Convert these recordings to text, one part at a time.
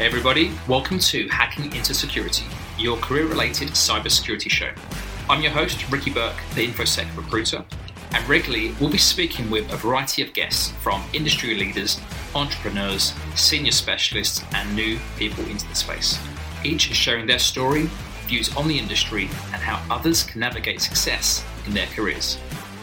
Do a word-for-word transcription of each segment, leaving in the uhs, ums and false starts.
everybody, welcome to Hacking into Security, your career-related cybersecurity show. I'm your host, Ricky Burke, the InfoSec recruiter, and regularly we'll be speaking with a variety of guests from industry leaders, entrepreneurs, senior specialists, and new people into the space, each sharing their story, views on the industry, and how others can navigate success in their careers.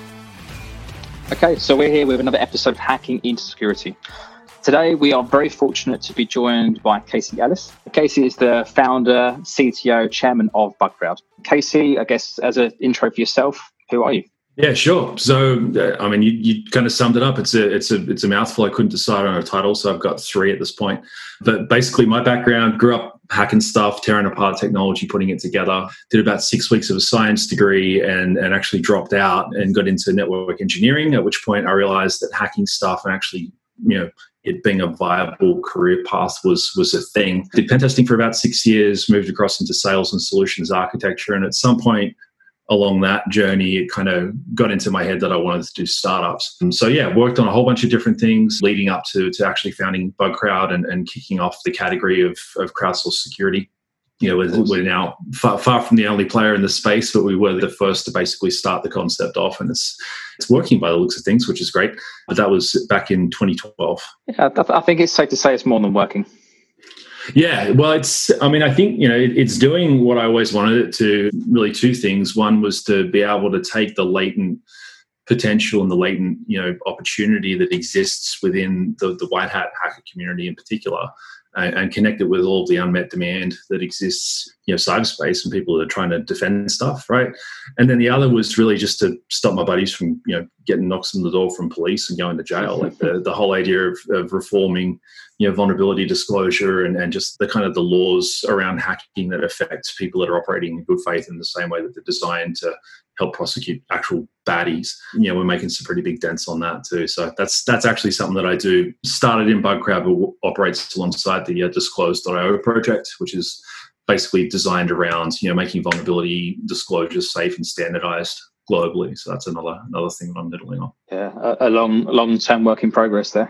Okay, so we're here with another episode of Hacking into Security. Today, we are very fortunate to be joined by Casey Ellis. Casey is the founder, C T O, chairman of Bugcrowd. Casey, I guess as an intro for yourself, who are you? Yeah, sure. So, uh, I mean, you, you kind of summed it up. It's a, it's a, it's a mouthful. I couldn't decide on a title, so I've got three at this point. But basically, my background: grew up hacking stuff, tearing apart technology, putting it together. Did about six weeks of a science degree, and and actually dropped out and got into network engineering. At which point, I realized that hacking stuff and actually, you know, it being a viable career path was was a thing. Did pen testing for about six years, moved across into sales and solutions architecture, and at some point along that journey, it kind of got into my head that I wanted to do startups. And so yeah, worked on a whole bunch of different things leading up to, to actually founding Bugcrowd and, and kicking off the category of, of crowdsourced security. You know, we're, we're now far, far from the only player in the space, but we were the first to basically start the concept off, and it's it's working by the looks of things, which is great. But that was back in twenty twelve. Yeah, I think it's safe to say it's more than working. Yeah, well, it's, I mean, I think, you know, it, it's doing what I always wanted it to. Really two things. One was to be able to take the latent potential and the latent, you know, opportunity that exists within the, the white hat hacker community in particular, and, and connect it with all of the unmet demand that exists, you know, cyberspace and people that are trying to defend stuff, right? And then the other was really just to stop my buddies from, you know, getting knocks on the door from police and going to jail. Like the, the whole idea of, of reforming, you know, vulnerability disclosure and, and just the kind of the laws around hacking that affect people that are operating in good faith in the same way that they're designed to help prosecute actual baddies. You know, we're making some pretty big dents on that too. So that's that's actually something that I do. Started in Bugcrowd, but operates alongside the uh, Disclose dot io project, which is basically designed around, you know, making vulnerability disclosures safe and standardized globally. So that's another another thing that I'm middling on. Yeah, a, a long long term work in progress there.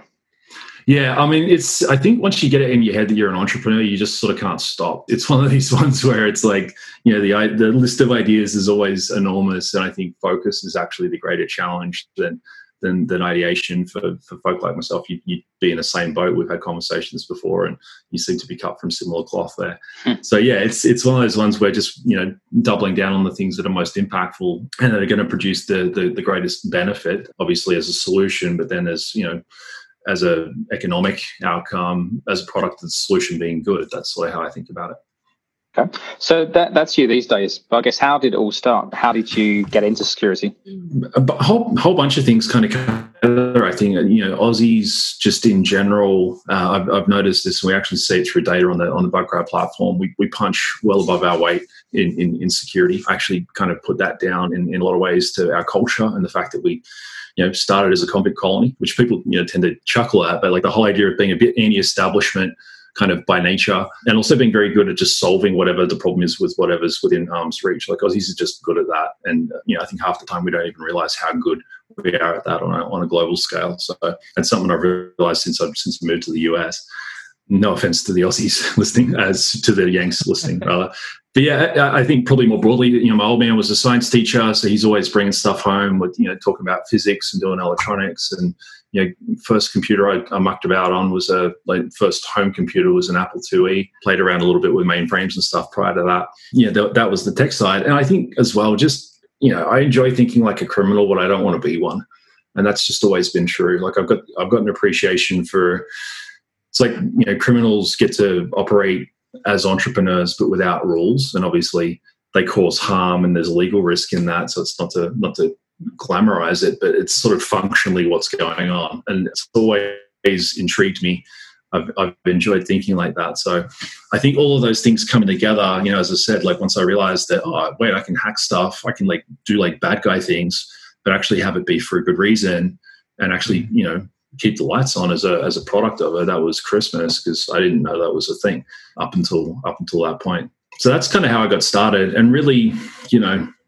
Yeah, I mean, it's, I think once you get it in your head that you're an entrepreneur, you just sort of can't stop. It's one of these ones where it's like, you know, the the list of ideas is always enormous. And I think focus is actually the greater challenge than than, than ideation for, for folk like myself. You, you'd be in the same boat. We've had conversations before and you seem to be cut from similar cloth there. Hmm. So yeah, it's it's one of those ones where just, you know, doubling down on the things that are most impactful and that are going to produce the, the, the greatest benefit, obviously as a solution, but then as, you know, as a economic outcome, as a product of the solution being good. That's sort of how I think about it. Okay. So that that's you these days. But I guess how did it all start? How did you get into security? A whole, whole bunch of things kind of come together. I think, you know, Aussies just in general, uh, I've, I've noticed this, and we actually see it through data on the on the Bugcrowd platform. We we punch well above our weight in, in, in security. I actually kind of put that down in, in a lot of ways to our culture and the fact that we, you know, started as a convict colony, which people, you know, tend to chuckle at, but like the whole idea of being a bit anti-establishment kind of by nature, and also being very good at just solving whatever the problem is with whatever's within arm's reach. Like Aussies are just good at that. And, you know, I think half the time we don't even realize how good we are at that on a, on a global scale. So that's something I've realized since I've since I moved to the U S. No offense to the Aussies listening, as to the Yanks listening, rather. But yeah, I think probably more broadly, you know, my old man was a science teacher, so he's always bringing stuff home with, you know, talking about physics and doing electronics. And, you know, first computer I, I mucked about on was a, like, first home computer was an Apple two E. Played around a little bit with mainframes and stuff prior to that. Yeah, that, that was the tech side. And I think as well, just, you know, I enjoy thinking like a criminal, but I don't want to be one. And that's just always been true. Like I've got, I've got an appreciation for, it's like, you know, criminals get to operate as entrepreneurs, but without rules. And obviously they cause harm and there's legal risk in that. So it's not to, not to glamorize it, but it's sort of functionally what's going on. And it's always intrigued me. I've, I've enjoyed thinking like that. So I think all of those things coming together, you know, as I said, like once I realized that, oh, wait, I can hack stuff. I can like do like bad guy things, but actually have it be for a good reason and actually, you know, keep the lights on as a as a product of it. That was Christmas, because I didn't know that was a thing up until up until that point. So that's kind of how I got started. And really, you know,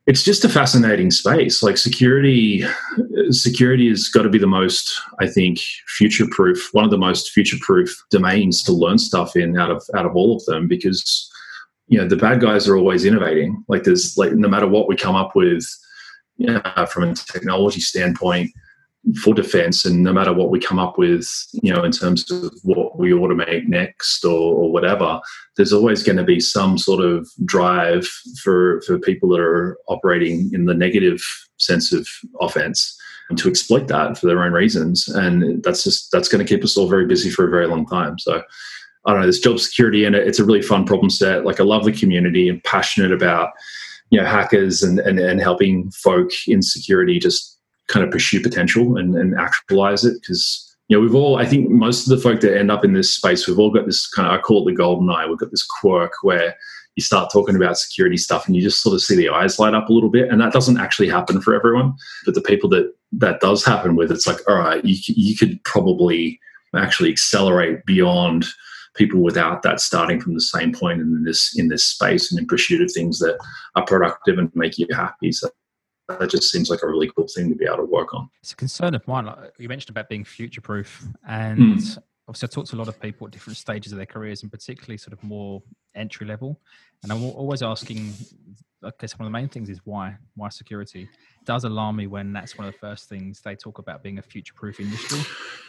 it's just a fascinating space. Like security, security has got to be the most, I think, future-proof, one of the most future-proof domains to learn stuff in out of out of all of them, because, you know, the bad guys are always innovating. Like there's like, no matter what we come up with, you know, from a technology standpoint for defense, and no matter what we come up with, you know, in terms of what we automate next or, or whatever, there's always going to be some sort of drive for, for people that are operating in the negative sense of offense to exploit that for their own reasons. And that's just, that's going to keep us all very busy for a very long time. So I don't know, there's job security in it. It's a really fun problem set. Like I love the community and passionate about, you know, hackers and, and, and helping folk in security just kind of pursue potential and, and actualize it. Because, you know, we've all, I think most of the folk that end up in this space, we've all got this kind of, I call it the golden eye. We've got this quirk where you start talking about security stuff and you just sort of see the eyes light up a little bit. And that doesn't actually happen for everyone. But the people that that does happen with, it's like, all right, you, you could probably actually accelerate beyond people without that, starting from the same point in this in this space and in pursuit of things that are productive and make you happy. So that just seems like a really cool thing to be able to work on. It's a concern of mine. Like you mentioned about being future-proof, and mm. obviously I talk to a lot of people at different stages of their careers, and particularly sort of more entry level. And I'm always asking, I guess one of the main things is why? Why security? It does alarm me when that's one of the first things they talk about being a future-proof industry.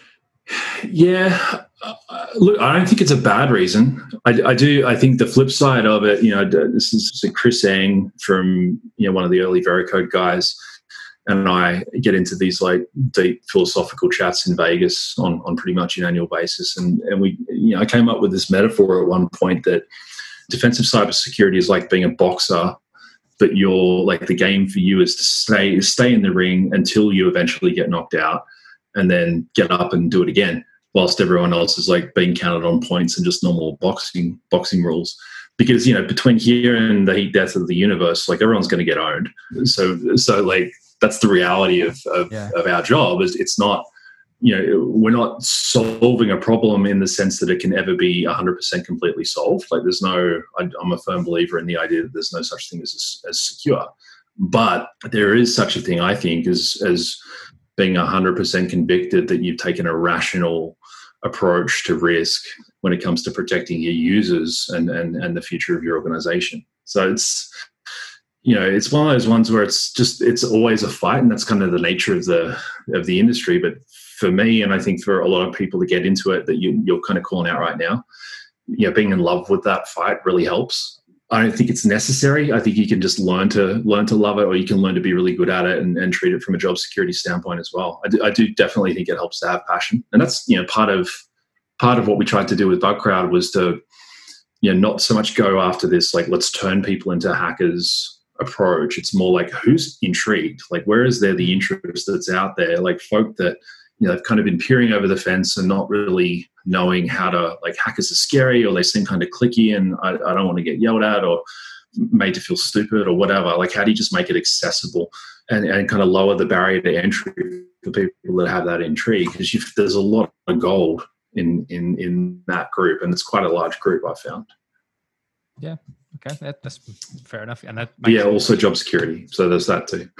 Yeah, uh, look, I don't think it's a bad reason. I, I do. I think the flip side of it, you know, this is Chris Ang from, you know, one of the early Veracode guys, and I get into these like deep philosophical chats in Vegas on, on pretty much an annual basis. And, and we, you know, I came up with this metaphor at one point that defensive cybersecurity is like being a boxer, but you're like, the game for you is to stay, stay in the ring until you eventually get knocked out, and then get up and do it again, whilst everyone else is like being counted on points and just normal boxing boxing rules. Because, you know, between here and the heat death of the universe, like everyone's going to get owned. So, so like that's the reality of of, yeah. of our job. Is it's not, you know, we're not solving a problem in the sense that it can ever be one hundred percent completely solved. Like there's no, I, I'm a firm believer in the idea that there's no such thing as as secure, but there is such a thing, I think, as as being one hundred percent convicted that you've taken a rational approach to risk when it comes to protecting your users and, and, and the future of your organization. So it's, you know, it's one of those ones where it's just, it's always a fight, and that's kind of the nature of the, of the industry. But for me, and I think for a lot of people to get into it that you, you're kind of calling out right now, you know, being in love with that fight really helps. I don't think it's necessary. I think you can just learn to learn to love it, or you can learn to be really good at it and, and treat it from a job security standpoint as well. I do, I do definitely think it helps to have passion, and that's, you know, part of part of what we tried to do with Bugcrowd was to, you know, not so much go after this like let's turn people into hackers approach. It's more like who's intrigued, like where is there the interest that's out there, like folk that, you know, they've kind of been peering over the fence and not really knowing how to, like, hackers are scary, or they seem kind of cliquey and I, I don't want to get yelled at or made to feel stupid or whatever. Like, how do you just make it accessible and, and kind of lower the barrier to entry for people that have that intrigue? Because there's a lot of gold in, in, in that group, and it's quite a large group, I found. Yeah. Okay. That, that's fair enough. And that yeah, sense. Also job security. So there's that too.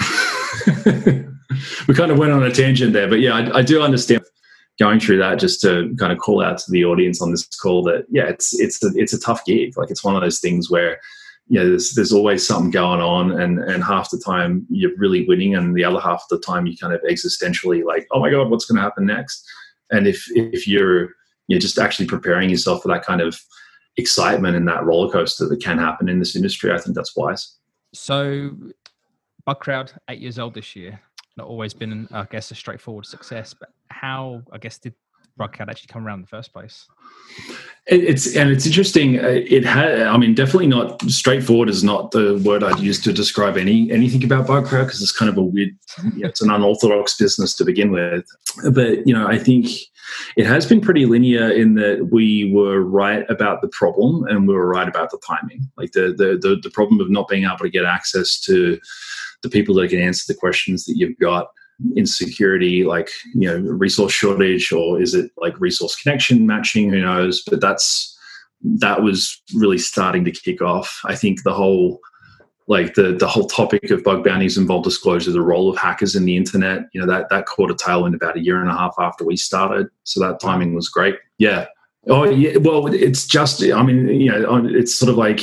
We kind of went on a tangent there, but yeah, I, I do understand going through that, just to kind of call out to the audience on this call that, yeah, it's, it's a, it's a tough gig. Like, it's one of those things where, you know, there's, there's always something going on, and, and half the time you're really winning, and the other half of the time you kind of existentially like, oh my God, what's going to happen next? And if, if you're, you're just actually preparing yourself for that kind of excitement and that roller coaster that can happen in this industry, I think that's wise. So Bugcrowd, eight years old this year, not always been, I guess, a straightforward success, but how, I guess, did Bugcrowd actually come around in the first place? It, it's, and it's interesting. It had, I mean, definitely not straightforward is not the word I'd use to describe any, anything about Bugcrowd, because it's kind of a weird, you know, it's an unorthodox business to begin with. But, you know, I think it has been pretty linear in that we were right about the problem and we were right about the timing. Like the, the, the, the problem of not being able to get access to the people that can answer the questions that you've got in security, like, you know, resource shortage, or is it like resource connection matching? Who knows? But that's, that was really starting to kick off. I think the whole like the the whole topic of bug bounties and vault disclosure, the role of hackers in the internet, you know, that that caught a tailwind about a year and a half after we started. So that timing was great. Yeah. Oh, yeah. Well, it's just, I mean, you know, it's sort of like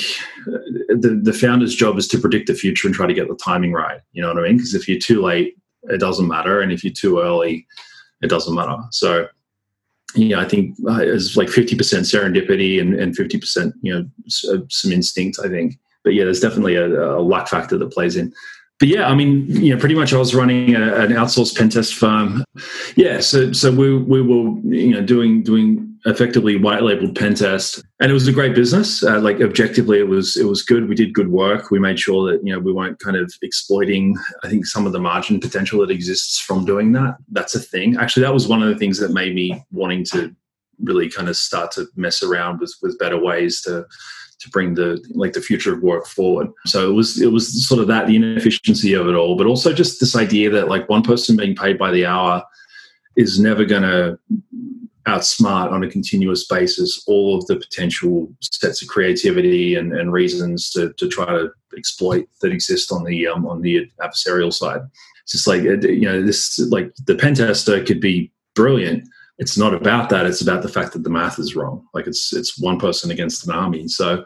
the, the founder's job is to predict the future and try to get the timing right. You know what I mean? Because if you're too late, it doesn't matter. And if you're too early, it doesn't matter. So, yeah, I think uh, it's like fifty percent serendipity and, and fifty percent, you know, some instinct, I think. But yeah, there's definitely a, a luck factor that plays in. But yeah, I mean, you know, pretty much I was running a, an outsourced pen test firm. Yeah, so so we we were you know doing doing effectively white labeled pen test, and it was a great business. Uh, like objectively, it was it was good. We did good work. We made sure that you know we weren't kind of exploiting, I think, some of the margin potential that exists from doing that. That's a thing. Actually, that was one of the things that made me wanting to really kind of start to mess around with with better ways to. to bring the like the future of work forward. So it was it was sort of that, the inefficiency of it all, but also just this idea that like one person being paid by the hour is never going to outsmart on a continuous basis all of the potential sets of creativity and, and reasons to to try to exploit that exist on the um, on the adversarial side. It's just like you know this like the pen tester could be brilliant. It's not about that. It's about the fact that the math is wrong. Like it's it's one person against an army. So,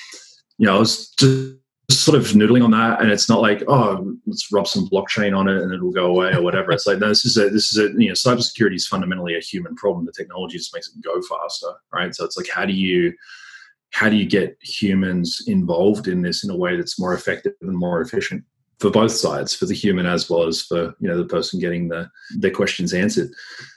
you know, I was just sort of noodling on that, and it's not like, oh, let's rub some blockchain on it and it'll go away or whatever. It's like, no, this is a this is a you know, cybersecurity is fundamentally a human problem. The technology just makes it go faster, right? So it's like, how do you how do you get humans involved in this in a way that's more effective and more efficient for both sides, for the human as well as for you know the person getting the their questions answered.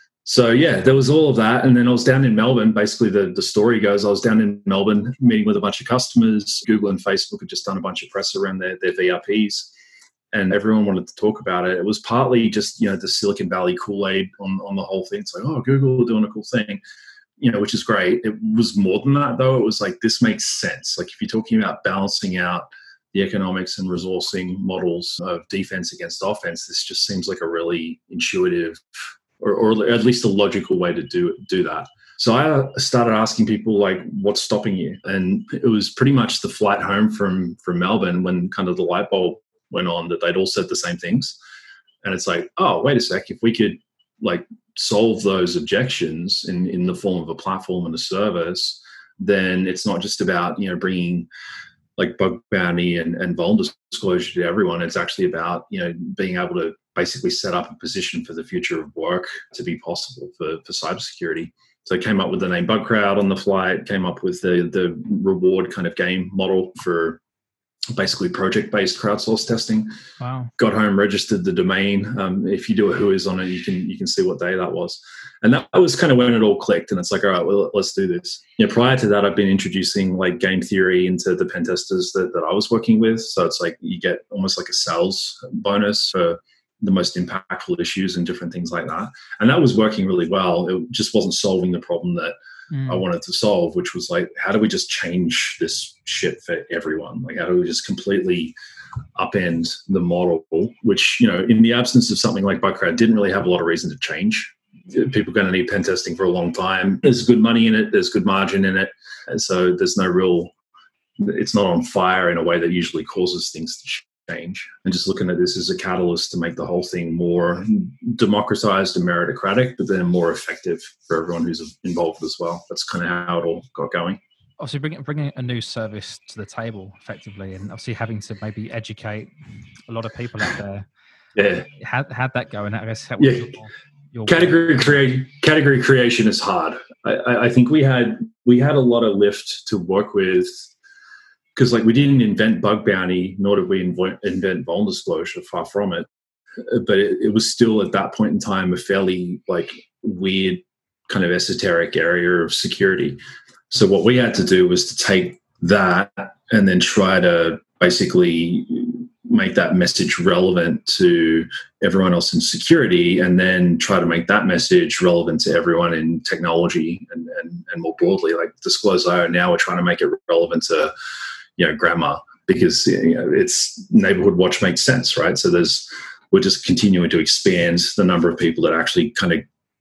So yeah, there was all of that. And then I was down in Melbourne. Basically, the, the story goes, I was down in Melbourne meeting with a bunch of customers. Google and Facebook had just done a bunch of press around their, their V R Ps, and everyone wanted to talk about it. It was partly just, you know, the Silicon Valley Kool-Aid on, on the whole thing. It's like, oh, Google doing a cool thing, you know, which is great. It was more than that, though. It was like, this makes sense. Like if you're talking about balancing out the economics and resourcing models of defense against offense, this just seems like a really intuitive Or, or at least a logical way to do do that. So I started asking people like, what's stopping you? And it was pretty much the flight home from, from Melbourne when kind of the light bulb went on that they'd all said the same things. And it's like, oh, wait a sec, if we could like solve those objections in, in the form of a platform and a service, then it's not just about, you know, bringing like bug bounty and, and vulnerability disclosure to everyone. It's actually about, you know, being able to basically set up a position for the future of work to be possible for, for cybersecurity. So I came up with the name BugCrowd on the flight, came up with the the reward kind of game model for basically project-based crowdsourced testing. Wow. Got home, registered the domain. Um, if you do a Whois on it, you can you can see what day that was. And that was kind of when it all clicked. And it's like, all right, well, let's do this. You know, prior to that, I've been introducing like game theory into the pen testers that, that I was working with. So it's like you get almost like a sales bonus for the most impactful issues and different things like that. And that was working really well. It just wasn't solving the problem that mm. I wanted to solve, which was like, how do we just change this shit for everyone? Like, how do we just completely upend the model, which, you know, in the absence of something like BugCrowd, didn't really have a lot of reason to change. People are going to need pen testing for a long time. There's good money in it. There's good margin in it. And so there's no real, it's not on fire in a way that usually causes things to change. Change and just looking at this as a catalyst to make the whole thing more democratized and meritocratic, but then more effective for everyone who's involved as well. That's kind of how it all got going. Obviously, bringing bringing a new service to the table effectively, and obviously having to maybe educate a lot of people out there. Yeah, how how'd that go? And I guess how yeah. your, your category create category creation is hard. I, I, I think we had we had a lot of lift to work with. Because like we didn't invent bug bounty, nor did we invent, invent vulnerability disclosure, far from it. But it, it was still at that point in time a fairly like weird kind of esoteric area of security. So what we had to do was to take that and then try to basically make that message relevant to everyone else in security, and then try to make that message relevant to everyone in technology and, and, and more broadly, like Disclose dot I O. Now we're trying to make it relevant to, you know, grandma, because, you know, it's neighborhood watch makes sense, right? So there's, we're just continuing to expand the number of people that actually kind of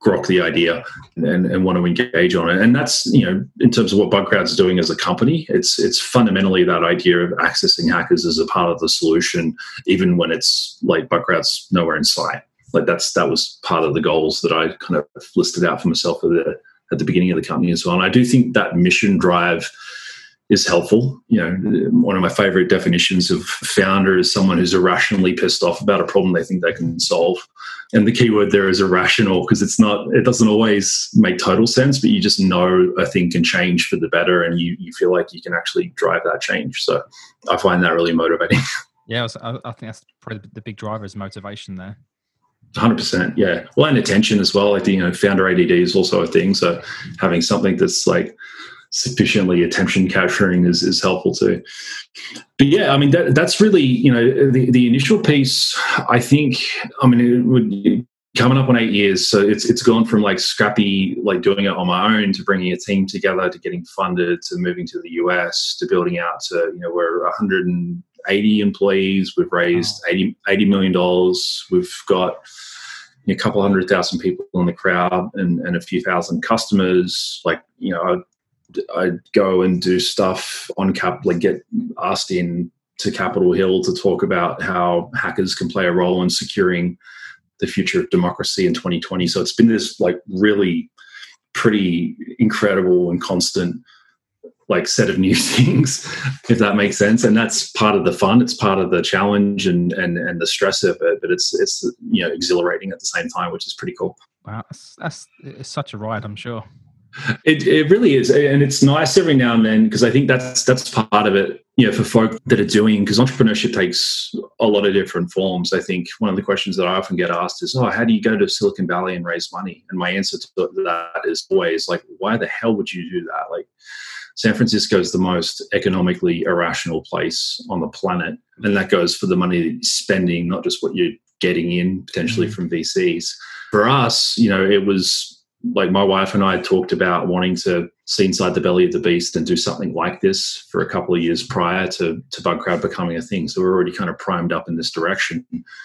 grok the idea and, and want to engage on it. And that's, you know, in terms of what Bugcrowd's doing as a company, it's it's fundamentally that idea of accessing hackers as a part of the solution, even when it's like Bugcrowd's nowhere in sight. Like that's that was part of the goals that I kind of listed out for myself at the, at the beginning of the company as well. And I do think that mission drive is helpful. You know, one of my favorite definitions of founder is someone who's irrationally pissed off about a problem they think they can solve. And the key word there is irrational, because it's not, it doesn't always make total sense, but you just know a thing can change for the better, and you, you feel like you can actually drive that change. So I find that really motivating. Yeah, I, I think that's probably the big driver is motivation there. one hundred percent, yeah. Well, and attention as well. I think, you know, founder A D D is also a thing. So having something that's like sufficiently attention capturing is, is helpful too. But yeah, I mean, that, that's really, you know, the, the initial piece, I think, I mean, it would coming up on eight years. So it's, it's gone from like scrappy, like doing it on my own, to bringing a team together, to getting funded, to moving to the U S, to building out to, you know, we're one hundred eighty employees. We've raised wow. eighty million dollars. We've got a couple hundred thousand people in the crowd and, and a few thousand customers. Like, you know, I'd, I'd go and do stuff on Cap, like get asked in to Capitol Hill to talk about how hackers can play a role in securing the future of democracy in twenty twenty. So it's been this like really pretty incredible and constant like set of new things, if that makes sense. And that's part of the fun. It's part of the challenge and and and the stress of it, but it's it's you know exhilarating at the same time, which is pretty cool. Wow, that's, that's it's such a ride, I'm sure. It it really is, and it's nice every now and then, because I think that's that's part of it. You know, for folk that are doing, because entrepreneurship takes a lot of different forms. I think one of the questions that I often get asked is, "Oh, how do you go to Silicon Valley and raise money?" And my answer to that is always like, "Why the hell would you do that?" Like, San Francisco is the most economically irrational place on the planet, and that goes for the money that you're spending, not just what you're getting in potentially mm-hmm. from V Cs. For us, you know, it was like my wife and I talked about wanting to see inside the belly of the beast and do something like this for a couple of years prior to, to Bugcrowd becoming a thing. So we're already kind of primed up in this direction.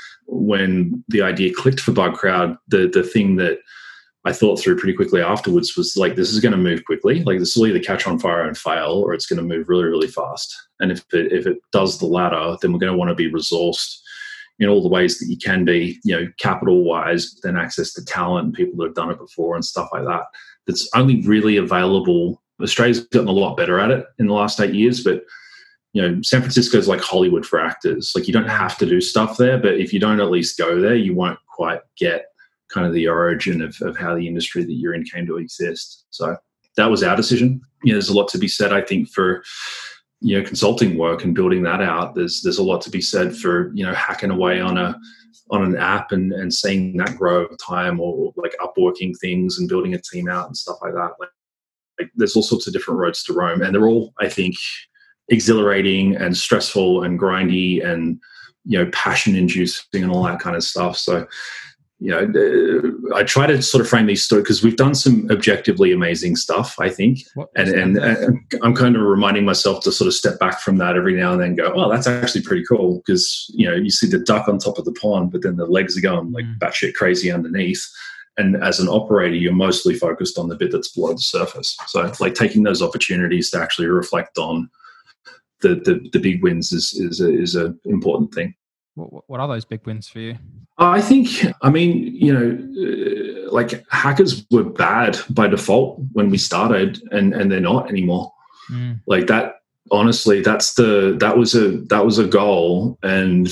When the idea clicked for Bugcrowd, the the thing that I thought through pretty quickly afterwards was like, this is going to move quickly. Like, this will either catch on fire and fail, or it's going to move really, really fast. And if it, if it does the latter, then we're going to want to be resourced in all the ways that you can be, you know, capital-wise, then access to talent and people that have done it before and stuff like that. That's only really available. Australia's gotten a lot better at it in the last eight years, but, you know, San Francisco is like Hollywood for actors. Like, you don't have to do stuff there, but if you don't at least go there, you won't quite get kind of the origin of, of how the industry that you're in came to exist. So that was our decision. You know, there's a lot to be said, I think, for, you know, consulting work and building that out. There's there's a lot to be said for, you know, hacking away on a on an app and, and seeing that grow over time, or like upworking things and building a team out and stuff like that. Like, like there's all sorts of different roads to Rome, and they're all, I think, exhilarating and stressful and grindy and, you know, passion inducing and all that kind of stuff. So, you know, I try to sort of frame these stories because we've done some objectively amazing stuff, I think. And, and and I'm kind of reminding myself to sort of step back from that every now and then, go, oh, that's actually pretty cool. Because, you know, you see the duck on top of the pond, but then the legs are going like mm. batshit crazy underneath. And as an operator, you're mostly focused on the bit that's below the surface. So like taking those opportunities to actually reflect on the the, the big wins is is a, is a important thing. What, what are those big wins for you? I think, I mean, you know, uh, like hackers were bad by default when we started, and, and they're not anymore. Mm. Like that, honestly, that's the, that was a, that was a goal. And,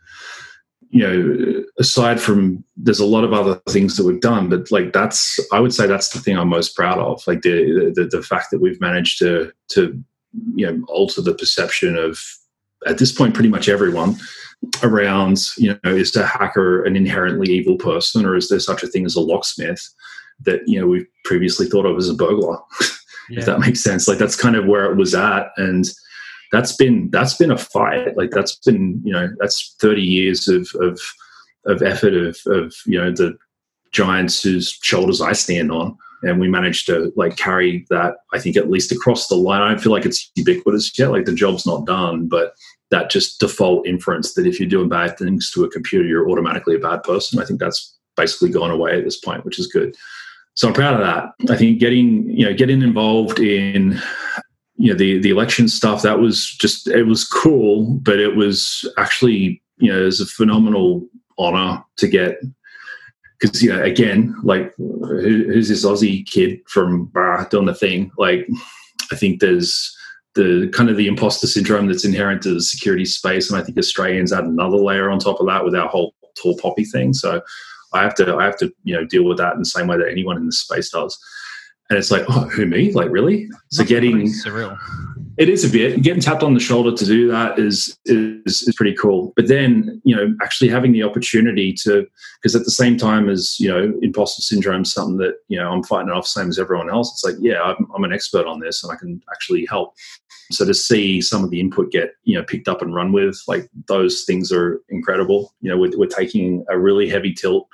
you know, aside from, there's a lot of other things that we've done, but like, that's, I would say that's the thing I'm most proud of. Like the, the, the fact that we've managed to, to, you know, alter the perception of, at this point, pretty much everyone around, you know, is the hacker an inherently evil person, or is there such a thing as a locksmith that, you know, we've previously thought of as a burglar, yeah. if that makes sense. Like that's kind of where it was at. And that's been, that's been a fight. Like that's been, you know, that's thirty years of, of, of effort of, of, you know, the giants whose shoulders I stand on. And we managed to like carry that, I think, at least across the line. I don't feel like it's ubiquitous yet. Like the job's not done, but that just default inference that if you're doing bad things to a computer, you're automatically a bad person. I think that's basically gone away at this point, which is good. So I'm proud of that. I think getting, you know, getting involved in, you know, the, the election stuff, that was just, it was cool, but it was actually, you know, it was a phenomenal honor to get, because, you know, again, like, who, who's this Aussie kid from uh, doing the thing? Like, I think there's the kind of the imposter syndrome that's inherent to the security space. And I think Australians add another layer on top of that with our whole tall poppy thing. So I have to, I have to, you know, deal with that in the same way that anyone in the space does. And it's like, oh, who, me? Like, really? So That's getting surreal. It is a bit. Getting tapped on the shoulder to do that is is is pretty cool. But then, you know, actually having the opportunity to, because at the same time as, you know, imposter syndrome is something that, you know, I'm fighting it off same as everyone else. It's like, yeah, I'm, I'm an expert on this and I can actually help. So to see some of the input get, you know, picked up and run with, like, those things are incredible. You know, we're, we're taking a really heavy tilt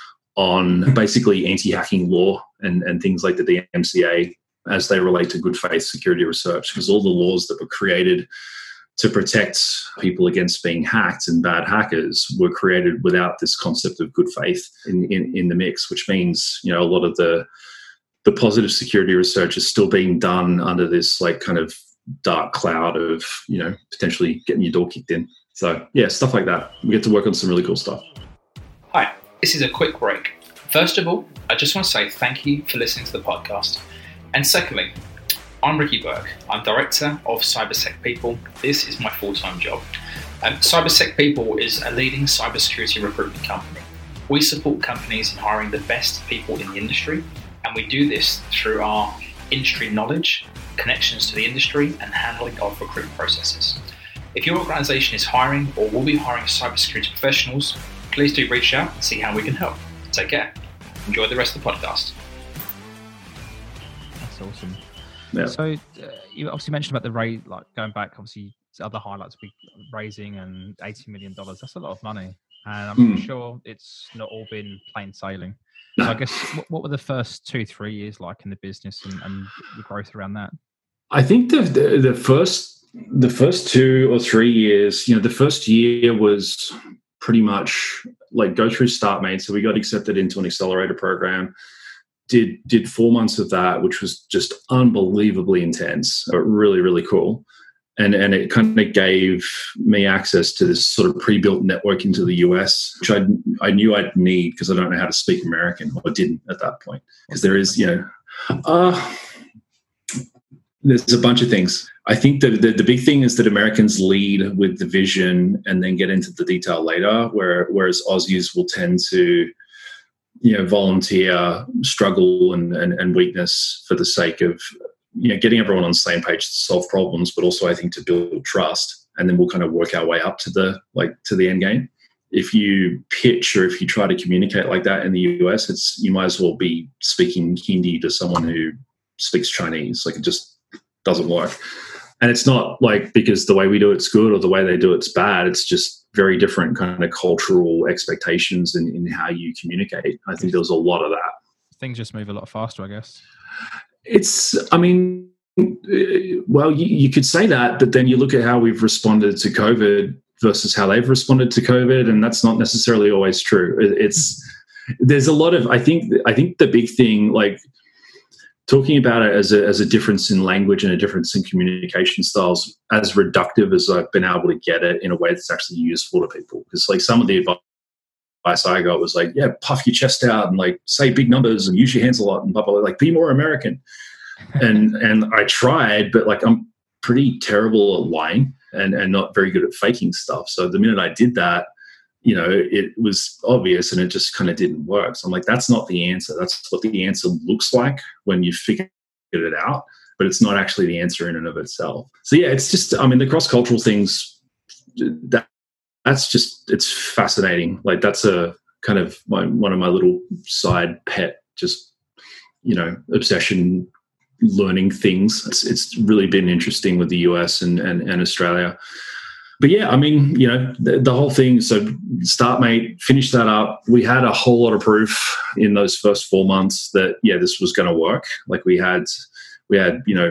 on basically anti-hacking law and, and things like the D M C A as they relate to good faith security research, because all the laws that were created to protect people against being hacked and bad hackers were created without this concept of good faith in, in, in the mix, which means, you know, a lot of the the positive security research is still being done under this, like, kind of dark cloud of, you know, potentially getting your door kicked in. So yeah, stuff like that. We get to work on some really cool stuff. Hi, this is a quick break. First of all, I just want to say thank you for listening to the podcast. And secondly, I'm Ricky Burke. I'm Director of CyberSec People. This is my full-time job. Um, CyberSec People is a leading cybersecurity recruitment company. We support companies in hiring the best people in the industry, and we do this through our industry knowledge, connections to the industry, and handling of recruitment processes. If your organisation is hiring or will be hiring cybersecurity professionals, please do reach out and see how we can help. Take care. Enjoy the rest of the podcast. That's awesome. Yeah. So uh, you obviously mentioned about the rate, like going back, obviously other highlights, big raising and eighty million dollars. That's a lot of money. And I'm Mm. sure it's not all been plain sailing. No. So I guess what, what were the first two, three years like in the business and, and the growth around that? I think the, the the first the first two or three years, you know, the first year was pretty much like go through StartMate. So we got accepted into an accelerator program. Did did four months of that, which was just unbelievably intense, but really, really cool. And and it kind of gave me access to this sort of pre-built network into the U S, which I I knew I'd need because I don't know how to speak American, or didn't at that point. Because there is, you know, uh, there's a bunch of things. I think that the, the big thing is that Americans lead with the vision and then get into the detail later, where, whereas Aussies will tend to, you know, volunteer, struggle and, and, and weakness for the sake of, you know, getting everyone on the same page to solve problems, but also I think to build trust. And then we'll kind of work our way up to the, like, to the end game. If you pitch or if you try to communicate like that in the U S, it's, you might as well be speaking Hindi to someone who speaks Chinese. Like, it just doesn't work. And it's not like because the way we do it's good or the way they do it's bad. It's just very different kind of cultural expectations in, in how you communicate. I think there was a lot of that. Things just move a lot faster, I guess. It's, I mean, well, you, you could say that, but then you look at how we've responded to COVID versus how they've responded to COVID, and that's not necessarily always true. It, it's, there's a lot of, I think, I think the big thing, like, talking about it as a as a difference in language and a difference in communication styles, as reductive as I've been able to get it in a way that's actually useful to people. Because, like, some of the advice I got was like, yeah, puff your chest out and, like, say big numbers and use your hands a lot and blah, blah, blah, like, be more American. and and I tried, but, like, I'm pretty terrible at lying and, and not very good at faking stuff. So the minute I did that, you know, it was obvious and it just kind of didn't work. So I'm like, that's not the answer. That's what the answer looks like when you figure it out, but it's not actually the answer in and of itself. So yeah, it's just, I mean, the cross-cultural things, that that's just, it's fascinating. Like, that's a kind of my, one of my little side pet, just, you know, obsession, learning things. It's, it's really been interesting with the U S and, and, and Australia. But yeah, I mean, you know, the, the whole thing, so StartMate, finished that up. We had a whole lot of proof in those first four months that, yeah, this was going to work. Like, we had, we had, you know,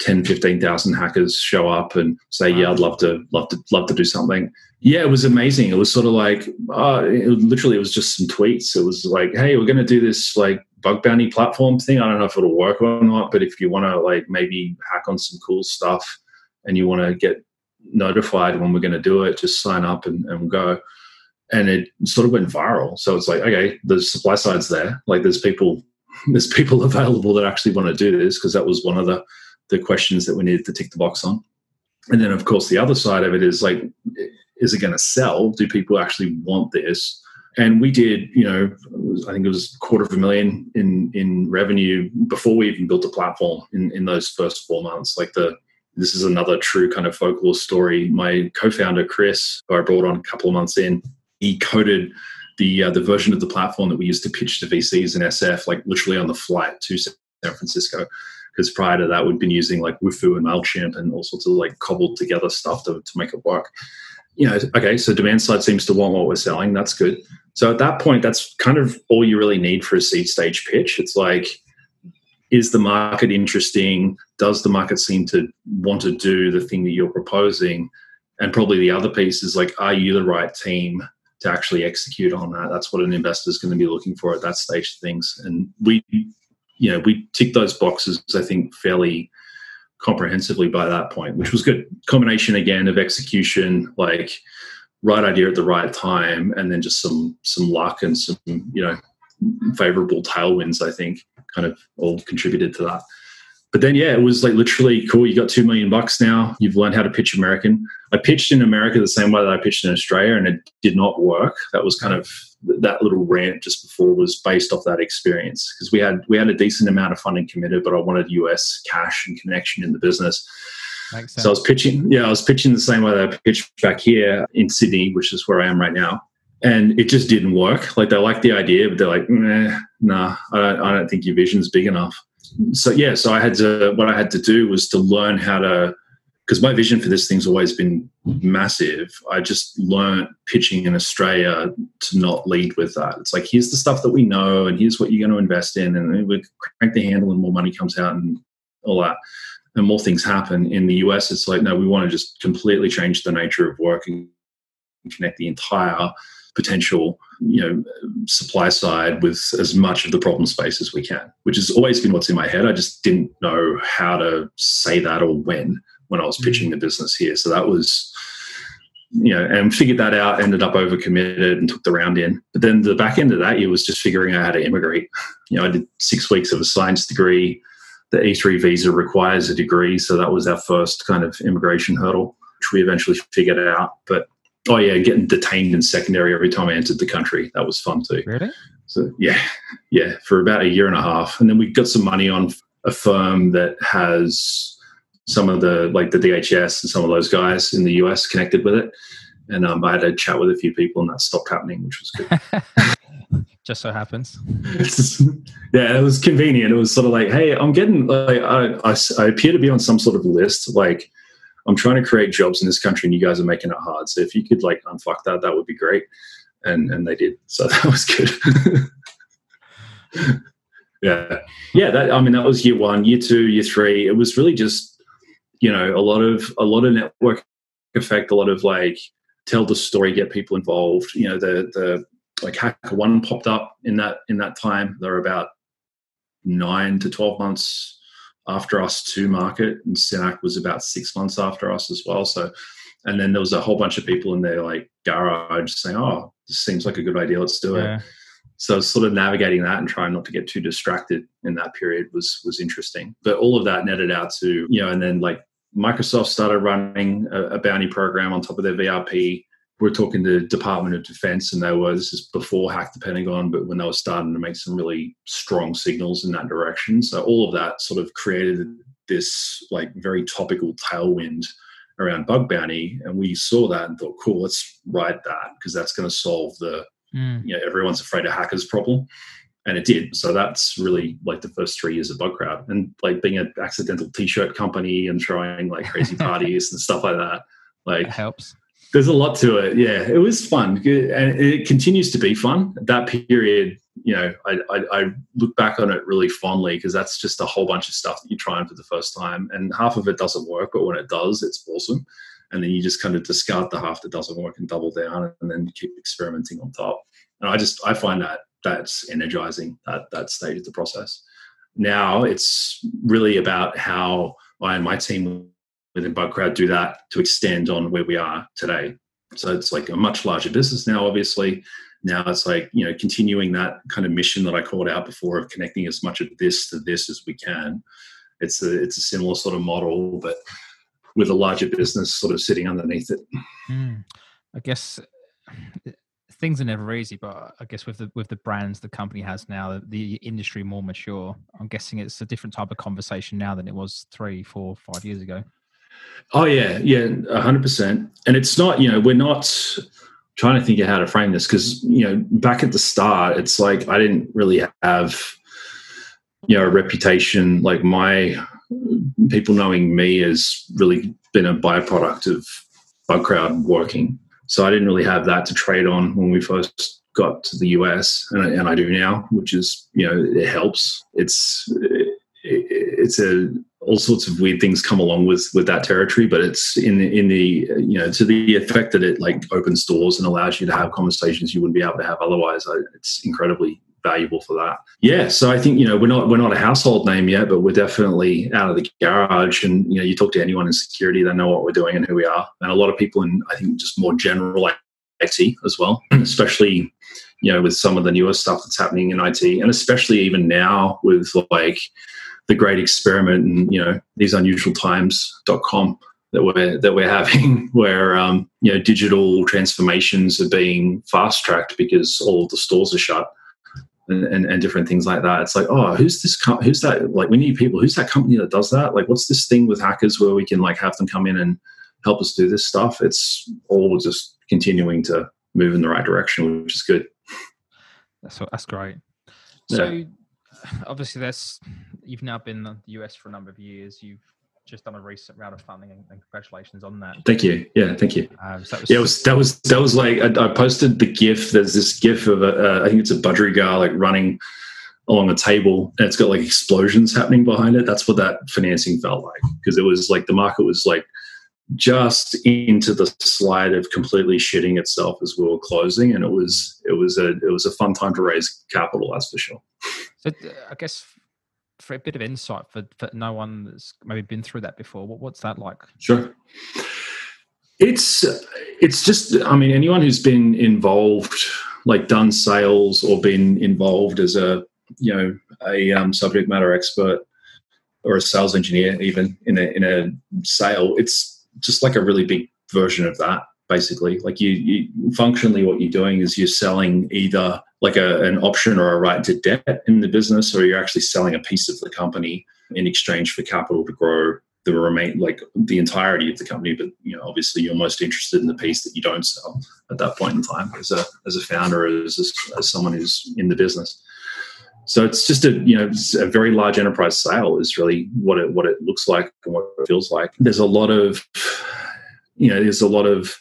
ten, fifteen thousand hackers show up and say, yeah, I'd love to, love to, love to do something. Yeah, it was amazing. It was sort of like, uh, it was, literally, it was just some tweets. It was like, hey, we're going to do this like bug bounty platform thing. I don't know if it'll work or not, but if you want to like maybe hack on some cool stuff and you want to get notified when we're going to do it, just sign up and, and go. And it sort of went viral. So it's like, okay, the supply side's there. Like there's people, there's people available that actually want to do this, because that was one of the, the questions that we needed to tick the box on. And then of course the other side of it is like, is it going to sell? Do people actually want this? And we did, you know, I think it was a quarter of a million in, in revenue before we even built a platform in, in those first four months. Like the, this is another true kind of folklore story. My co-founder, Chris, who I brought on a couple of months in, he coded the uh, the version of the platform that we used to pitch to V Cs and S F, like literally on the flight to San Francisco. Because prior to that, we'd been using like Wufoo and MailChimp and all sorts of like cobbled together stuff to, to make it work. You know, okay, so demand side seems to want what we're selling. That's good. So at that point, that's kind of all you really need for a seed stage pitch. It's like, is the market interesting? Does the market seem to want to do the thing that you're proposing? And probably the other piece is like, are you the right team to actually execute on that? That's what an investor is going to be looking for at that stage of things. And we, you know, we ticked those boxes, I think, fairly comprehensively by that point, which was good. Combination again of execution, like right idea at the right time, and then just some some luck and some, you know, favorable tailwinds, I think, kind of all contributed to that. But then, yeah, it was like literally cool. You got two million bucks now. You've learned how to pitch American. I pitched in America the same way that I pitched in Australia, and it did not work. That was kind of that little rant just before was based off that experience, because we had we had a decent amount of funding committed, but I wanted U S cash and connection in the business. Makes sense. So I was pitching. Yeah, I was pitching the same way that I pitched back here in Sydney, which is where I am right now. And it just didn't work. Like they liked the idea, but they're like, nah, nah, I don't, I don't think your vision's big enough. So yeah, so I had to, what I had to do was to learn how to, because my vision for this thing's always been massive. I just learned pitching in Australia to not lead with that. It's like, here's the stuff that we know and here's what you're going to invest in, and we crank the handle and more money comes out and all that, and more things happen. In the U S, it's like, no, we want to just completely change the nature of work and connect the entire potential, you know, supply side with as much of the problem space as we can, which has always been what's in my head. I just didn't know how to say that or when, when I was pitching the business here. So that was, you know, and figured that out, ended up overcommitted and took the round in. But then the back end of that year was just figuring out how to immigrate. You know, I did six weeks of a science degree. The E three visa requires a degree. So that was our first kind of immigration hurdle, which we eventually figured out. But oh yeah, getting detained in secondary every time I entered the country. That was fun too. Really? So yeah, yeah, for about a year and a half. And then we got some money on a firm that has some of the, like the D H S and some of those guys in the U S connected with it. And um, I had a chat with a few people and that stopped happening, which was good. Just so happens. Yeah, it was convenient. It was sort of like, hey, I'm getting, like, I, I, I appear to be on some sort of list, like, I'm trying to create jobs in this country and you guys are making it hard. So if you could like unfuck that, that would be great. And and they did. So that was good. yeah. Yeah. That, I mean, that was year one, year two, year three. It was really just, you know, a lot of, a lot of network effect, a lot of like tell the story, get people involved. You know, the, the like HackerOne popped up in that, in that time. There were about nine to twelve months after us to market, and Synack was about six months after us as well. So, and then there was a whole bunch of people in their like garage saying, oh, this seems like a good idea, let's do yeah. it. So sort of navigating that and trying not to get too distracted in that period was was interesting. But all of that netted out to, you know, and then like Microsoft started running a, a bounty program on top of their V R P. We're talking to the Department of Defense, and they were, this is before Hack the Pentagon, but when they were starting to make some really strong signals in that direction. So all of that sort of created this like very topical tailwind around bug bounty. And we saw that and thought, cool, let's ride that, because that's going to solve the, mm. you know, everyone's afraid of hackers problem. And it did. So that's really like the first three years of Bugcrowd, and like being an accidental t-shirt company and throwing like crazy parties and stuff like that. Like that helps. There's a lot to it. Yeah, it was fun, and it continues to be fun. That period, you know, I, I, I look back on it really fondly because that's just a whole bunch of stuff that you try on for the first time, and half of it doesn't work, but when it does, it's awesome. And then you just kind of discard the half that doesn't work and double down, and then keep experimenting on top. And I just I find that that's energizing, that that stage of the process. Now it's really about how I and my team within Bugcrowd do that to extend on where we are today. So it's like a much larger business now, obviously. Now it's like, you know, continuing that kind of mission that I called out before of connecting as much of this to this as we can. It's a, it's a similar sort of model, but with a larger business sort of sitting underneath it. Mm. I guess things are never easy, but I guess with the with the brands the company has now, the, the industry more mature, I'm guessing it's a different type of conversation now than it was three, four, five years ago. Oh yeah, yeah, a hundred percent. And it's not, you know, we're not trying to think of how to frame this because, you know, back at the start, it's like I didn't really have, you know, a reputation. Like my people knowing me has really been a byproduct of Bugcrowd working. So I didn't really have that to trade on when we first got to the U S, and I, and I do now, which is, you know, it helps. It's it, it's a all sorts of weird things come along with with that territory, but it's in the, in the you know, to the effect that it like opens doors and allows you to have conversations you wouldn't be able to have otherwise. I, it's incredibly valuable for that. Yeah, so I think, you know, we're not we're not a household name yet, but we're definitely out of the garage. And you know, you talk to anyone in security, they know what we're doing and who we are. And a lot of people in, I think, just more general I T as well, especially, you know, with some of the newer stuff that's happening in I T, and especially even now with like the great experiment and, you know, these unusual times dot com that we're that we're having, where um, you know, digital transformations are being fast tracked because all of the stores are shut. And, and, and different things like that. It's like, oh, who's this? Com- who's that? Like, we need people. Who's that company that does that? Like, what's this thing with hackers where we can like have them come in and help us do this stuff? It's all just continuing to move in the right direction, which is good. That's that's great. Yeah. So, obviously, that's you've now been in the U S for a number of years. You've just done a recent round of funding, and, and congratulations on that. Thank you. Yeah, thank you. Um, so that was, yeah, it was that was that was like I, I posted the GIF. There's this GIF of a, uh, I think it's a budgerigar like running along a table, and it's got like explosions happening behind it. That's what that financing felt like, because it was like the market was like just into the slide of completely shitting itself as we were closing, and it was it was a it was a fun time to raise capital. That's for sure. So I guess, for a bit of insight for, for no one that's maybe been through that before, what, what's that like? Sure. It's it's just, I mean, anyone who's been involved, like done sales or been involved as a, you know, a um, subject matter expert or a sales engineer, even in a in a sale, it's just like a really big version of that. Basically, like you, you functionally what you're doing is you're selling either like a, an option or a right to debt in the business, or you're actually selling a piece of the company in exchange for capital to grow the remain, like the entirety of the company. But you know, obviously, you're most interested in the piece that you don't sell at that point in time as a as a founder, as a, as someone who's in the business. So it's just a, you know, it's a very large enterprise sale is really what it what it looks like and what it feels like. There's a lot of, you know, there's a lot of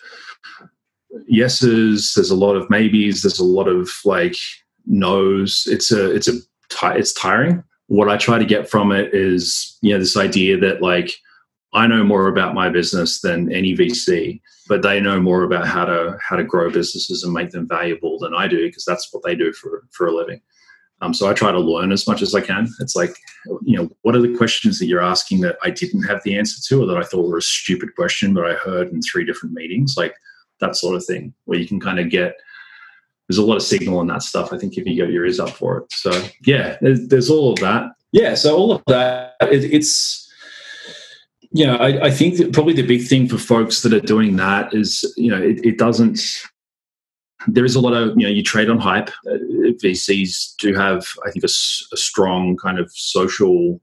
yeses, there's a lot of maybes, there's a lot of like no's. It's a it's a it's tiring. What I try to get from it is, you know, this idea that like I know more about my business than any V C, but they know more about how to how to grow businesses and make them valuable than I do, because that's what they do for for a living. Um, so I try to learn as much as I can. It's like, you know, what are the questions that you're asking that I didn't have the answer to, or that I thought were a stupid question, but I heard in three different meetings, like that sort of thing, where you can kind of get, there's a lot of signal in that stuff, I think, if you get your ears up for it. So yeah, there's, there's all of that. Yeah, so all of that, it, it's, you know, I, I think that probably the big thing for folks that are doing that is, you know, it, it doesn't, there is a lot of, you know, you trade on hype. Uh, V Cs do have, I think, a, a strong kind of social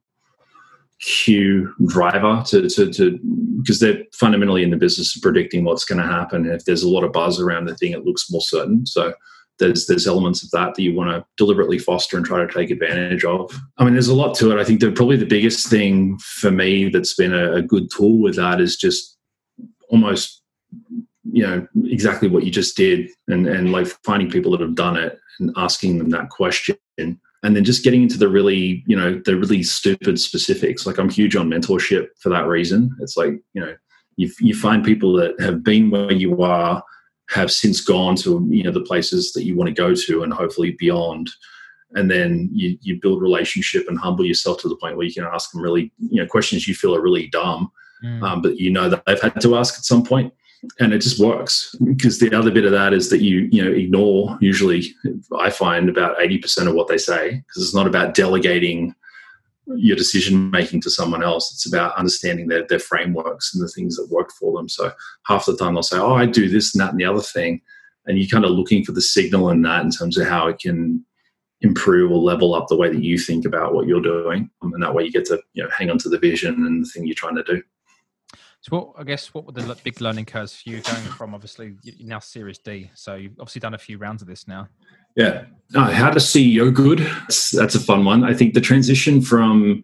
cue driver to, to, to, because they're fundamentally in the business of predicting what's going to happen. And if there's a lot of buzz around the thing, it looks more certain. So there's there's elements of that that you want to deliberately foster and try to take advantage of. I mean, there's a lot to it. I think that probably the biggest thing for me that's been a, a good tool with that is just almost you know, exactly what you just did, and and like finding people that have done it and asking them that question, and then just getting into the really, you know, the really stupid specifics. Like I'm huge on mentorship for that reason. It's like, you know, you you find people that have been where you are, have since gone to, you know, the places that you want to go to and hopefully beyond. And then you, you build relationship and humble yourself to the point where you can ask them really, you know, questions you feel are really dumb, mm. um, but you know that they've had to ask at some point, and it just works. Because the other bit of that is that you, you know, ignore usually, I find, about eighty percent of what they say, because it's not about delegating your decision making to someone else. It's about understanding their, their frameworks and the things that worked for them. So half the time they'll say, oh, I do this and that and the other thing. And you're kind of looking for the signal in that in terms of how it can improve or level up the way that you think about what you're doing. And that way you get to, you know, hang on to the vision and the thing you're trying to do. So what, I guess, what were the big learning curves for you going from, obviously, you're now Series D, so you've obviously done a few rounds of this now. Yeah. Uh, how to C E O good. That's, that's a fun one. I think the transition from,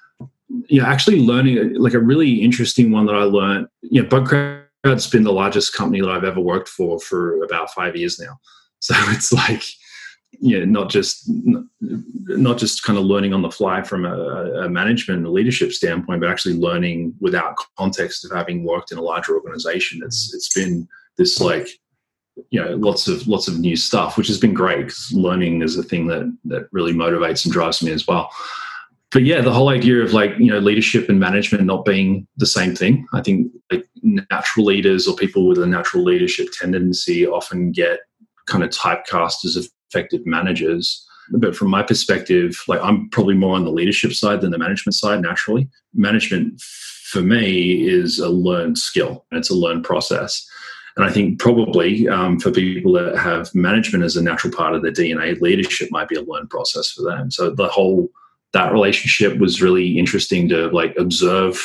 you know, actually learning, like a really interesting one that I learned, you know, Bugcrowd's been the largest company that I've ever worked for for about five years now. So it's like, you know, not just, not just kind of learning on the fly from a, a management and leadership standpoint, but actually learning without context of having worked in a larger organization. It's, it's been this like, you know, lots of lots of new stuff, which has been great, because learning is a thing that that really motivates and drives me as well. But yeah, the whole idea of like, you know, leadership and management not being the same thing. I think like natural leaders or people with a natural leadership tendency often get kind of typecast as effective managers. But from my perspective, like I'm probably more on the leadership side than the management side naturally. Management for me is a learned skill, and it's a learned process. And I think probably um, for people that have management as a natural part of their D N A, leadership might be a learned process for them. So the whole, that relationship was really interesting to like observe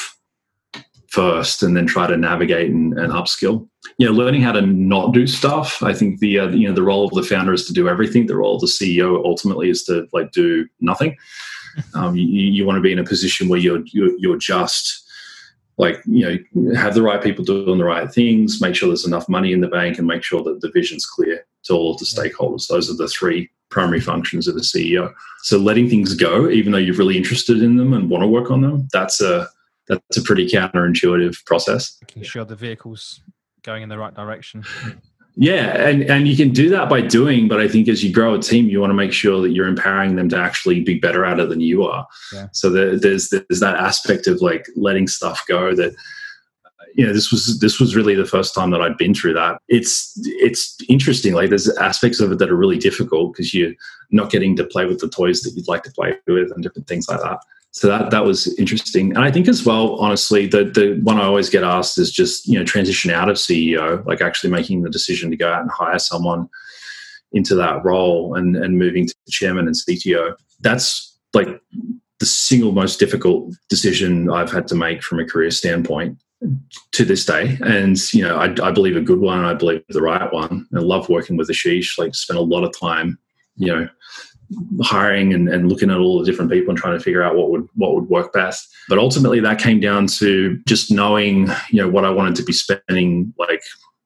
first and then try to navigate and, and upskill. You know, learning how to not do stuff. I think the, uh, you know, the role of the founder is to do everything. The role of the C E O ultimately is to like do nothing. Um, you, you want to be in a position where you're, you're, you're just, like, you know, have the right people doing the right things, make sure there's enough money in the bank, and make sure that the vision's clear to all of the stakeholders. Those are the three primary functions of a C E O. So letting things go, even though you're really interested in them and want to work on them, that's a that's a pretty counterintuitive process. Making sure the vehicle's going in the right direction. Yeah, and, and you can do that by doing, but I think as you grow a team, you want to make sure that you're empowering them to actually be better at it than you are. Yeah. So there, there's there's that aspect of like letting stuff go that, you know, this was this was really the first time that I'd been through that. It's it's interesting. Like there's aspects of it that are really difficult because you're not getting to play with the toys that you'd like to play with and different things like that. So that that was interesting. And I think as well, honestly, the the one I always get asked is just, you know, transition out of C E O, like actually making the decision to go out and hire someone into that role and, and moving to chairman and C T O. That's like the single most difficult decision I've had to make from a career standpoint to this day. And, you know, I, I believe a good one. I believe the right one. I love working with Ashish, like spent a lot of time, you know, hiring and, and looking at all the different people and trying to figure out what would what would work best. But ultimately that came down to just knowing, you know, what I wanted to be spending like,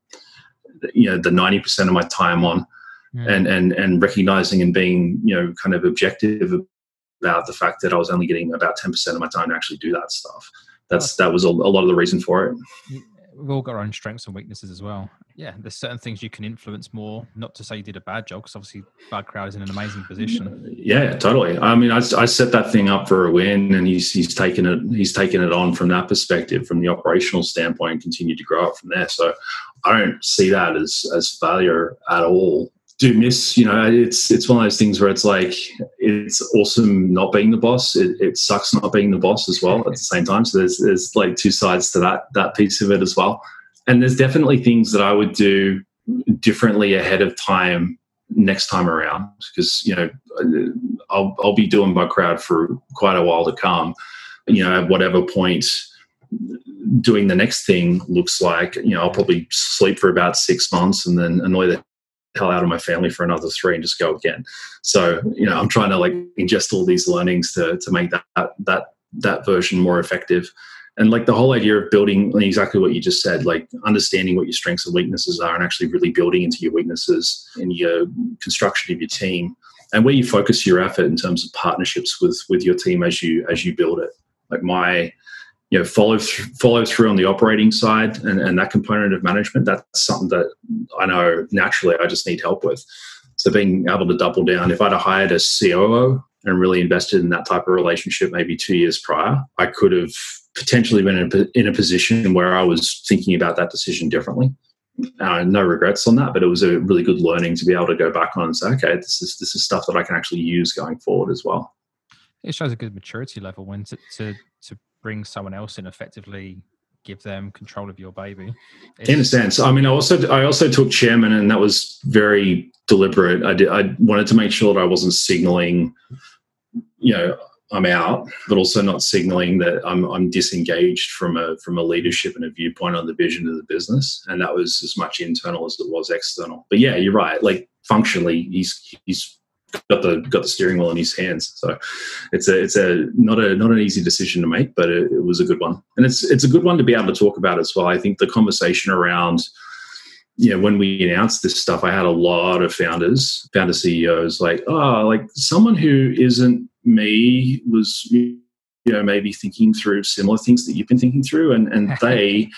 you know, the ninety percent of my time on, mm. and, and, and recognizing and being, you know, kind of objective about the fact that I was only getting about ten percent of my time to actually do that stuff. That's, that was a, a lot of the reason for it. We've all got our own strengths and weaknesses as well. Yeah, there's certain things you can influence more. Not to say you did a bad job, because obviously Bugcrowd is in an amazing position. Yeah, totally. I mean, I, I set that thing up for a win, and he's he's taken it he's taken it on from that perspective, from the operational standpoint, and continued to grow up from there. So I don't see that as as failure at all. Do miss, you know, it's it's one of those things where it's like it's awesome not being the boss. It, it sucks not being the boss as well at the same time. So there's there's like two sides to that that piece of it as well. And there's definitely things that I would do differently ahead of time next time around, because, you know, I'll I'll be doing Bugcrowd for quite a while to come. You know, at whatever point doing the next thing looks like, you know, I'll probably sleep for about six months and then annoy the hell out of my family for another three and just go again. So, you know, I'm trying to like ingest all these learnings to to make that that that version more effective. And like the whole idea of building exactly what you just said, like understanding what your strengths and weaknesses are and actually really building into your weaknesses in your construction of your team and where you focus your effort in terms of partnerships with, with your team as you, as you build it. Like my, you know, follow through, follow through on the operating side and, and that component of management, that's something that I know naturally I just need help with. So being able to double down, if I'd have hired a C O O and really invested in that type of relationship maybe two years prior, I could have potentially been in a, in a position where I was thinking about that decision differently. Uh, no regrets on that, but it was a really good learning to be able to go back on and say, okay, this is this is stuff that I can actually use going forward as well. It shows a good maturity level when to to, to bring someone else in, effectively give them control of your baby. It's, in a sense, I mean, I also I also took chairman, and that was very deliberate. I did, I wanted to make sure that I wasn't signaling, you know, I'm out, but also not signaling that I'm I'm disengaged from a from a leadership and a viewpoint on the vision of the business. And that was as much internal as it was external. But yeah, you're right. Like functionally, he's he's got the got the steering wheel in his hands. So it's a it's a not a not an easy decision to make, but it, it was a good one. And it's it's a good one to be able to talk about as well. I think the conversation around, you know, when we announced this stuff, I had a lot of founders, founder C E Os, like, oh, like someone who isn't me was, you know, maybe thinking through similar things that you've been thinking through, and and they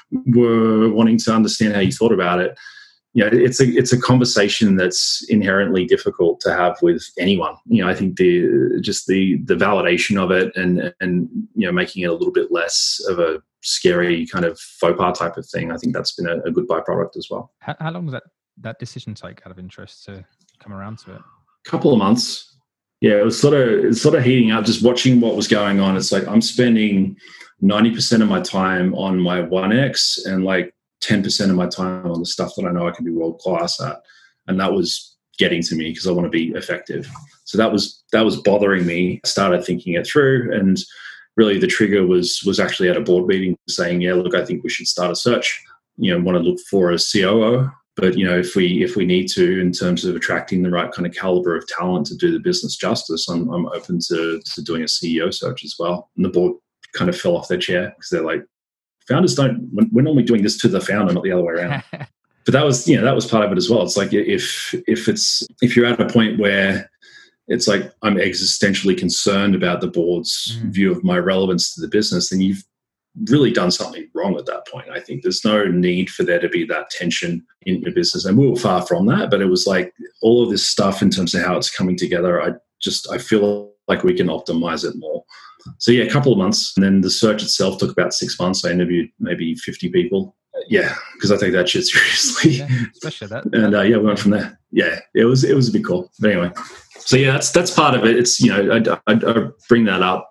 were wanting to understand how you thought about it. You know, it's a it's a conversation that's inherently difficult to have with anyone. You know, I think the just the the validation of it and and you know making it a little bit less of a scary kind of faux pas type of thing, I think that's been a, a good byproduct as well. How, how long does that that decision take out of interest to come around to it? A couple of months. Yeah, it was sort of it was sort of heating up, just watching what was going on. It's like I'm spending ninety percent of my time on my one X and like ten percent of my time on the stuff that I know I can be world class at. And that was getting to me because I want to be effective. So that was that was bothering me. I started thinking it through, and really the trigger was was actually at a board meeting saying, yeah, look, I think we should start a search. You know, want to look for a C O O. But, you know, if we if we need to, in terms of attracting the right kind of caliber of talent to do the business justice, I'm I'm open to to doing a C E O search as well. And the board kind of fell off their chair because they're like, founders don't, we're normally doing this to the founder, not the other way around. But that was, you know, that was part of it as well. It's like if if it's if you're at a point where it's like I'm existentially concerned about the board's mm. view of my relevance to the business, then you've really done something wrong at that point. I think there's no need for there to be that tension in your business. And we were far from that, but it was like all of this stuff in terms of how it's coming together. I just, I feel like we can optimize it more. So yeah, a couple of months. And then the search itself took about six months. I interviewed maybe fifty people. Yeah, because I take that shit seriously. Yeah, especially that. and uh, yeah, we went from there. Yeah, it was, it was a big call. But anyway, so yeah, that's, that's part of it. It's, you know, I, I, I bring that up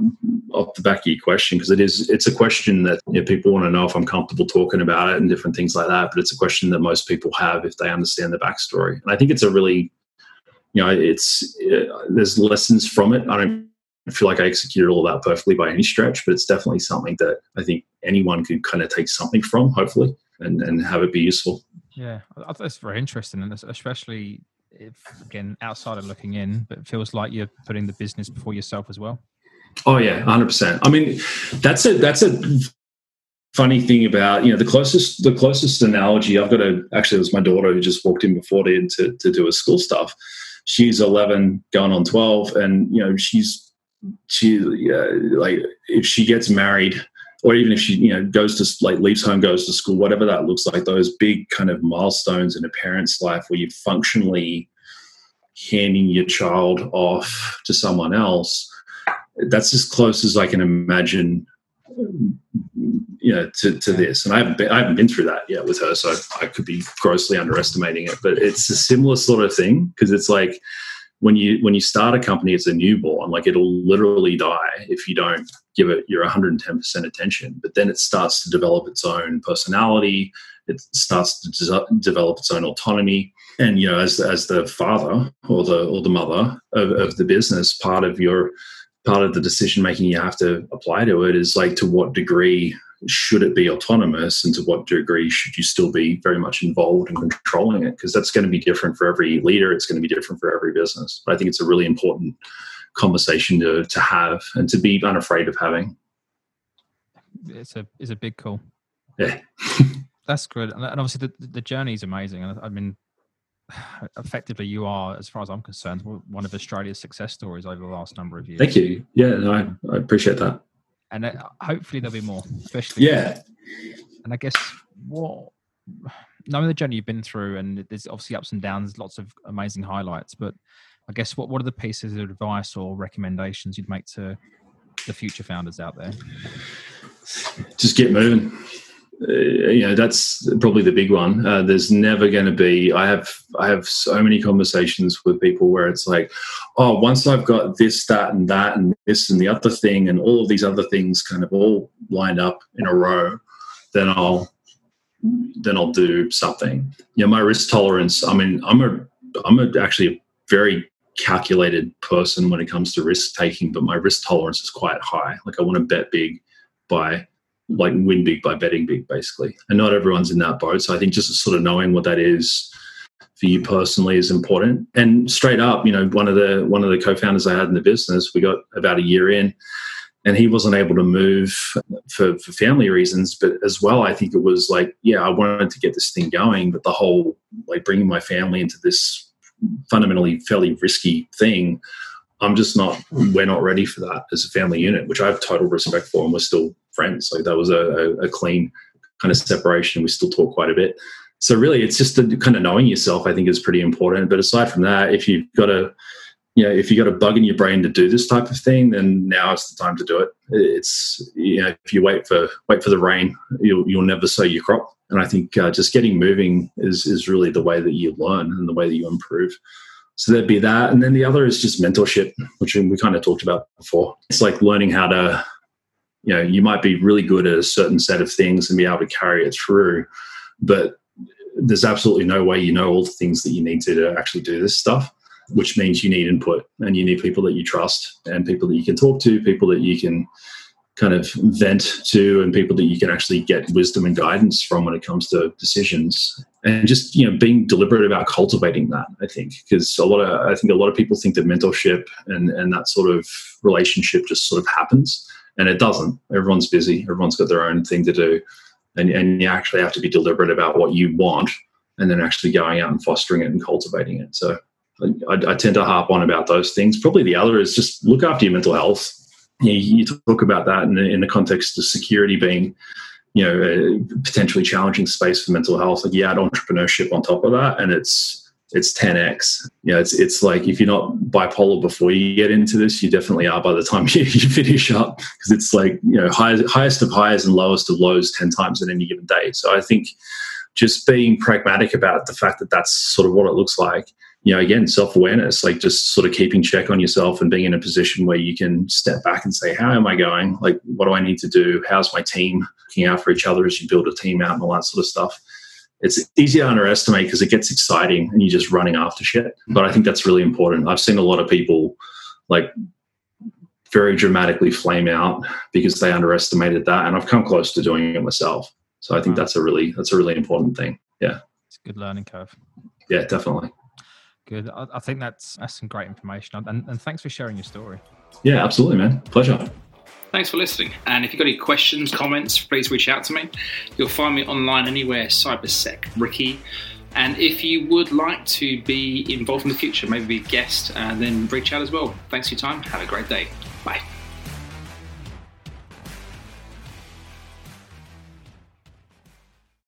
off the back of your question because it is it's a question that, you know, people want to know if I'm comfortable talking about it and different things like that, but it's a question that most people have if they understand the backstory. And I think it's a really, you know, it's uh, there's lessons from it. I don't feel like I executed all that perfectly by any stretch, but it's definitely something that I think anyone could kind of take something from, hopefully, and, and have it be useful. Yeah, I thought that's very interesting, and especially if, again, outside of looking in, but it feels like you're putting the business before yourself as well. Oh yeah, one hundred percent. I mean, that's a that's a funny thing about, you know, the closest the closest analogy I've got a actually it was my daughter who just walked in before to to, to do her school stuff. She's eleven, going on twelve, and you know she's she uh, like if she gets married or even if she you know goes to like leaves home, goes to school, whatever that looks like, those big kind of milestones in a parent's life where you're functionally handing your child off to someone else. That's as close as I can imagine, you know, to, to this. And I haven't been, I haven't been through that yet with her, so I could be grossly underestimating it. But it's a similar sort of thing because it's like when you when you start a company, it's a newborn. Like it'll literally die if you don't give it your one hundred ten percent attention. But then it starts to develop its own personality. It starts to des- develop its own autonomy. And you know, as as the father or the or the mother of, of the business, part of your part of the decision making you have to apply to it is like to what degree should it be autonomous and to what degree should you still be very much involved in controlling it, because that's going to be different for every leader. It's going to be different for every business. But I think it's a really important conversation to to have and to be unafraid of having. it's a it's a big call. Yeah. That's good. And obviously the, the journey is amazing. And I mean, effectively you are, as far as I'm concerned, one of Australia's success stories over the last number of years. Thank you. Yeah, no, I, I appreciate that. And uh, hopefully there'll be more, especially. Yeah. And I guess what, knowing the journey you've been through, and there's obviously ups and downs, lots of amazing highlights, but I guess what, what are the pieces of advice or recommendations you'd make to the future founders out there? Just get moving. Uh, you know, that's probably the big one. Uh, there's never going to be, I have, I have so many conversations with people where it's like, oh, once I've got this, that, and that, and this, and the other thing, and all of these other things kind of all lined up in a row, then I'll, then I'll do something. You know, my risk tolerance, I mean, I'm a, I'm a, actually a very calculated person when it comes to risk taking, but my risk tolerance is quite high. Like I want to bet big by like win big by betting big, basically. And not everyone's in that boat. So I think just sort of knowing what that is for you personally is important. And straight up, you know, one of the one of the co-founders I had in the business, we got about a year in, and he wasn't able to move for, for family reasons. But as well, I think it was like, yeah, I wanted to get this thing going, but the whole like bringing my family into this fundamentally fairly risky thing, I'm just not, we're not ready for that as a family unit, which I have total respect for, and we're still friends. Like that was a, a clean kind of separation. We still talk quite a bit. So really it's just the kind of knowing yourself, I think, is pretty important. But aside from that, if you've got a, you know, if you got a bug in your brain to do this type of thing, then now is the time to do it. It's, you know, if you wait for, wait for the rain, you'll, you'll never sow your crop. And I think uh, just getting moving is, is really the way that you learn and the way that you improve. So there'd be that. And then the other is just mentorship, which we kind of talked about before. It's like learning how to, you know, you might be really good at a certain set of things and be able to carry it through, but there's absolutely no way you know all the things that you need to, to actually do this stuff, which means you need input, and you need people that you trust and people that you can talk to, people that you can kind of vent to, and people that you can actually get wisdom and guidance from when it comes to decisions. And just, you know, being deliberate about cultivating that, I think, because a lot of, I think a lot of people think that mentorship and, and that sort of relationship just sort of happens, and it doesn't. Everyone's busy. Everyone's got their own thing to do. And, and you actually have to be deliberate about what you want, and then actually going out and fostering it and cultivating it. So I, I tend to harp on about those things. Probably the other is just look after your mental health. You, you talk about that in the, in the context of security being, you know, a potentially challenging space for mental health. Like, you add entrepreneurship on top of that, and it's it's ten x. You know, it's it's like if you're not bipolar before you get into this, you definitely are by the time you, you finish up, because it's like, you know, highest, highest of highs and lowest of lows ten times in any given day. So I think just being pragmatic about the fact that that's sort of what it looks like. You know, again, self-awareness, like just sort of keeping check on yourself and being in a position where you can step back and say, how am I going? Like, what do I need to do? How's my team looking out for each other as you build a team out and all that sort of stuff? It's easy to underestimate because it gets exciting and you're just running after shit. But I think that's really important. I've seen a lot of people like very dramatically flame out because they underestimated that. And I've come close to doing it myself. So I think that's a really, that's a really important thing. Yeah. It's a good learning curve. Yeah, definitely. Good. I, I think that's that's some great information. And, and thanks for sharing your story. Yeah, absolutely, man. Pleasure. Thanks for listening. And if you've got any questions, comments, please reach out to me. You'll find me online anywhere, CyberSec Ricky. And if you would like to be involved in the future, maybe be a guest, and then reach out as well. Thanks for your time. Have a great day. Bye.